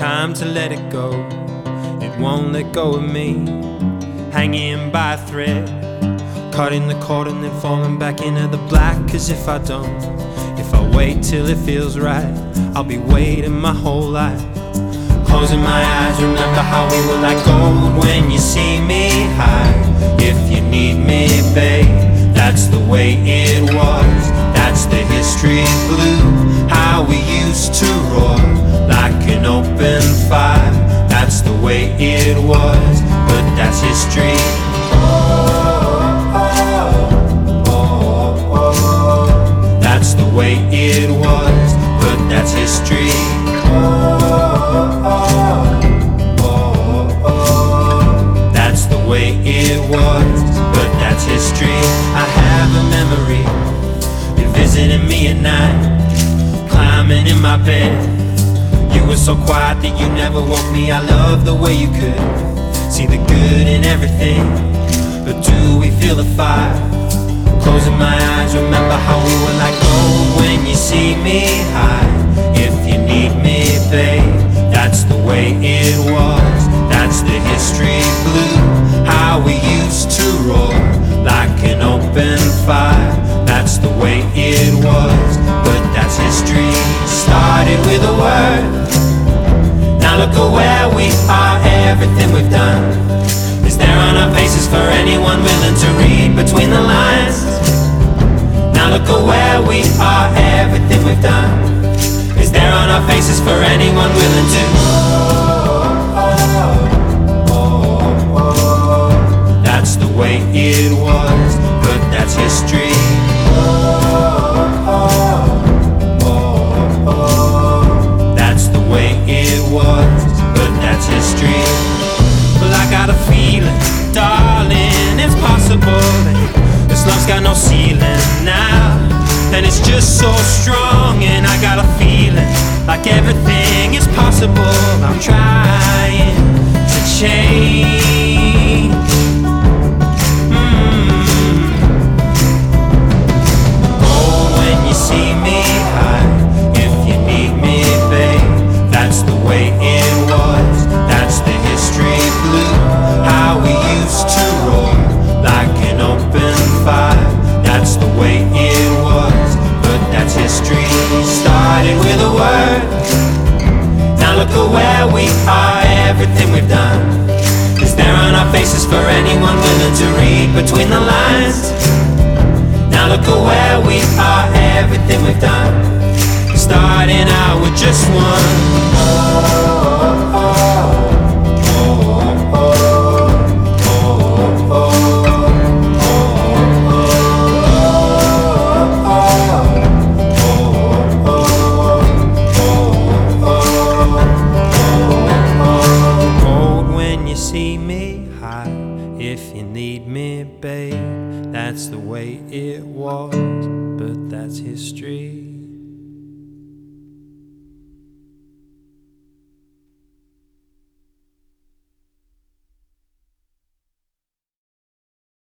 time to let it go. It won't let go of me, hanging by a thread, cutting the cord and then falling back into the black. Cause if I don't, if I wait till it feels right, I'll be waiting my whole life. Closing my eyes, remember how we were like gold when you see me high. If you need me, babe, that's the way it was. That's the history blue, how we used to roar like an open fire. That's the way it was, but that's history. That's the way it was, but that's history. That's the way it was, but that's history. I have a memory, you're visiting me at night, climbing in my bed. You were so quiet that you never woke me. I love the way you could see the good in everything. But do we feel the fire? Closing my eyes, remember how we were like gold when you see me high. If you need me, babe, that's the way it was. That's the history blue, how we used to roar like an open fire. That's the way it was, but that's history. Started with a word, now look at where we are. Everything we've done is there on our faces for anyone willing to read between the lines. Now look at where we are. Everything we've done is there on our faces for anyone willing to. That's the way it was, but that's history. That's the way it was, but that's history. Well, I got a feeling, darling, it's possible that this love's got no ceiling now, and it's just so strong. And I got a feeling like everything is possible. I'm trying to change. Oh, when you see me high, if you need me, babe, that's the way it was. That's the history blue, how we used to roar like an open fire. That's the way it was, but that's history. Started with a word, now look at where we are. Everything we've done is there on our faces for anyone willing to read between the lines. Now look at where we are. Everything we've done, starting out with just one. See me high, if you need me, babe, that's the way it was, but that's history.